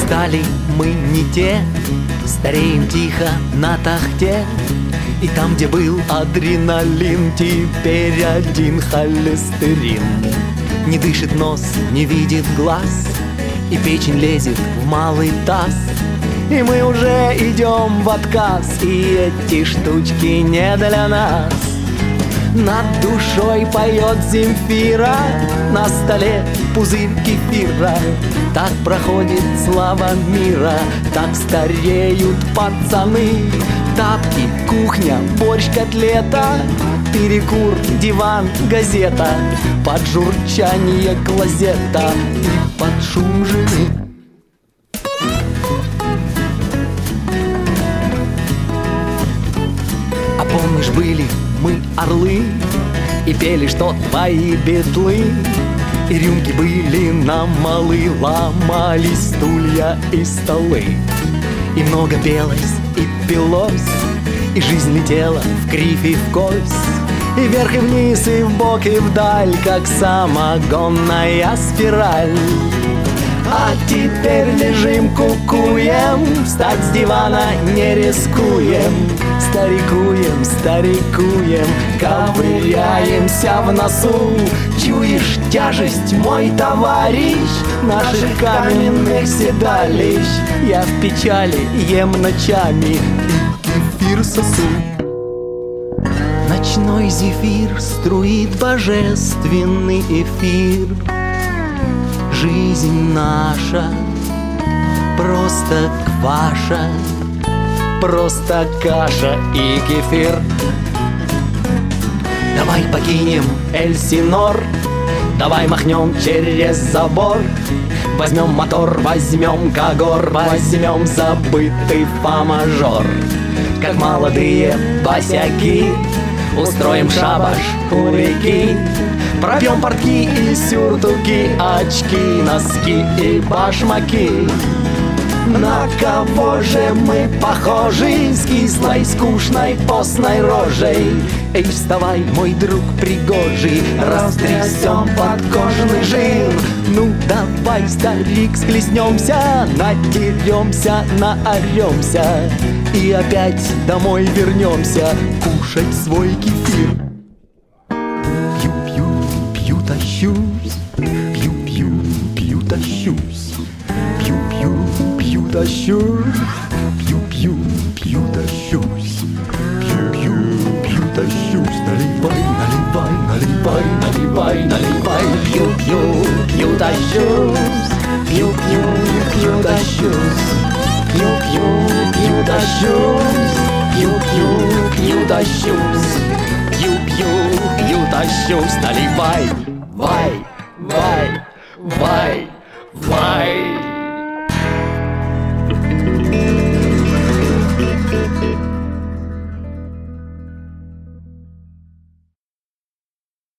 стали мы не те, стареем тихо на тахте. И там, где был адреналин, теперь один холестерин. Не дышит нос, не видит глаз, и печень лезет в малый таз. И мы уже идем в отказ, и эти штучки не для нас. Над душой поет Земфира, на столе пузырь кефира. Так проходит слава мира, так стареют пацаны. Тапки, кухня, борщ, котлета, перекур, диван, газета, под журчание клозета и под шум жены. А помнишь, были мы орлы и пели, что твои бедлы, и рюмки были нам малы, ломались стулья и столы. И много пелось и пилось, и жизнь летела в кривь и в кость, и вверх и вниз, и вбок и вдаль, как самогонная спираль. А теперь лежим, кукуем, встать с дивана не рискуем. Старикуем, старикуем, ковыряемся в носу. Чуешь тяжесть, мой товарищ, наших каменных седалищ? Я в печали ем ночами и кефир сосу. Ночной зефир струит божественный эфир. Жизнь наша просто кваша, просто каша и кефир. Давай покинем Эльсинор, давай махнем через забор. Возьмем мотор, возьмем Кагор, возьмем забытый фа-мажор. Как молодые босяки устроим шабаш у реки. Пропьем портки и сюртуки, очки, носки и башмаки. На кого же мы похожи с кислой, скучной, постной рожей? Эй, вставай, мой друг пригожий, растрясем подкожный жир. Ну давай, старик, схлестнемся, натеремся, наоремся и опять домой вернемся кушать свой кефир. Пью-пью, пью, тащусь, пью-пью, пью, тащусь, пью-пью, пью, тащусь, пью-пью, пью, тащусь, пью-пью, пью, тащусь. Наливай, наливай, наливай, наливай, наливай. Пью-пью, пью, тащусь, пью-пью, пью, тащусь, пью-пью, пью, тащусь, пью-пью, пью, тащусь, пью-пью, пью, тащусь. Наливай, вай, вай, вай, вай.